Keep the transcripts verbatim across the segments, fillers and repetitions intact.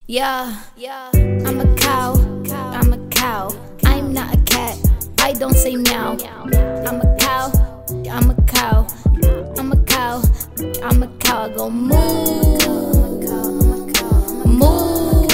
Yeah, yeah. I'm a cow, I'm a cow. I'm not a cat, I don't say meow. I'm a cow, I'm a cow. I'm a cow, I'm a cow. I go moo, moo.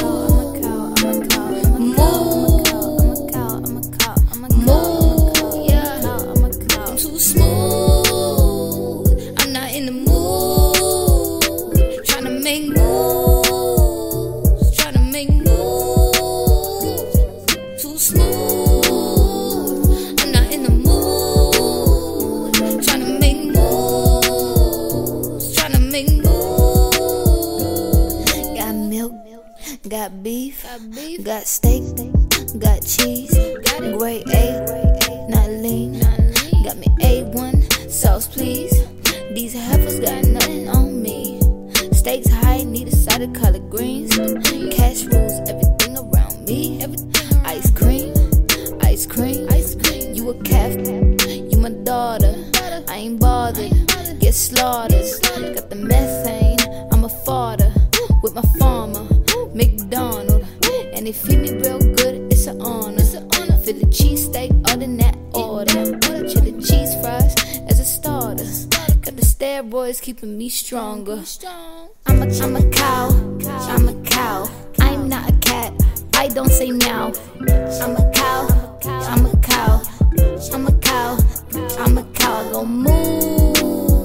Got beef, got steak, got cheese, grade A, not lean. Got me A one, sauce please. These heifers got nothing on me. Stakes high, need a side of collard greens. Cash rules everything around me. Ice cream, ice cream. You a calf, you my daughter. I ain't bothered, get slaughtered. Got the methane, I'm a fodder with my farmer. McDonald, and they feed me real good, it's an honor. For the cheesesteak, other than that order. Chili cheese fries as a starter. Got the steroids keeping me stronger. I'm a, I'm a cow, I'm a cow. I'm not a cat, I don't say meow. I'm a cow, I'm a cow. I'm a cow, I'm a cow. I go moo,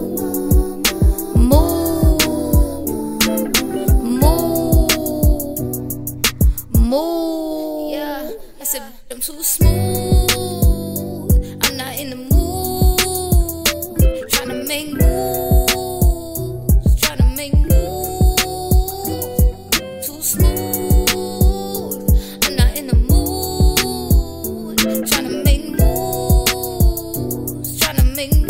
moo. Move. Yeah, I said I'm too smooth. I'm not in the mood. Tryna make moves. Tryna make moves. Too smooth. I'm not in the mood. Tryna make moves. Tryna make moves.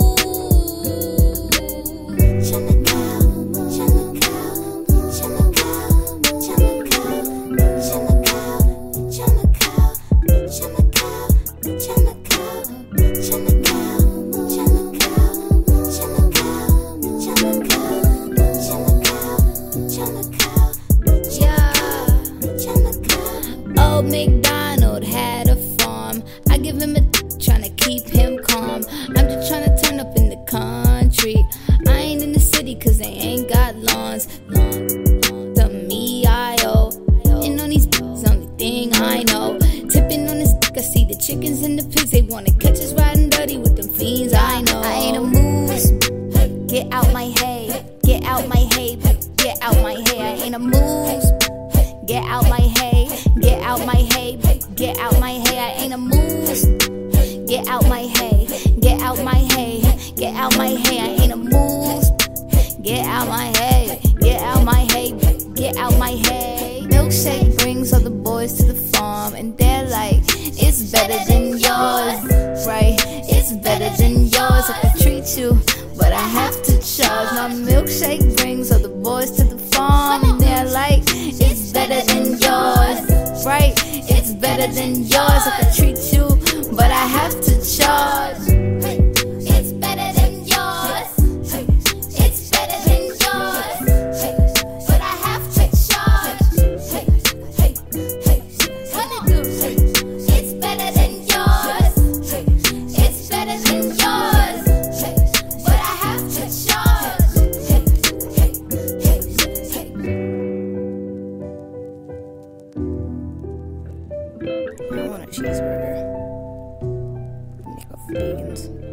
Tryna go. Tryna go. Tryna go. Tryna go. Old MacDonald had a farm. I give him a trying to keep him calm. I'm just trying to turn up in the country. I ain't in the city cause they ain't got lawns. The me I owe. And on these b****s, only thing I know. Tipping on this dick, I see the chickens and the pigs. They wanna catch us riding dirty with them fiends, I know. I ain't a moose. Get out my hay. Get out my hay. Get out my hay. I ain't a moose. Get out my hay. Get out my hay. Get out my hay. I ain't a moose. Get out my hay. Get out my hay. Get out my hay. I ain't a moose. Get out my hay. Get out my hay. Get out my hay. Milkshake brings all the boys to the farm, and they're like, it's better than yours, right? It's better than yours. I can treat you, but I have to charge. My milkshake brings all the boys to the farm, and they're like, it's better than yours, right? It's better than yours. I can treat you, but I have to charge. It's better than yours. It's better than yours, but I have to charge. What it do? It's better than yours. It's better than yours, but I have to charge. I want a cheeseburger. Make a vegans.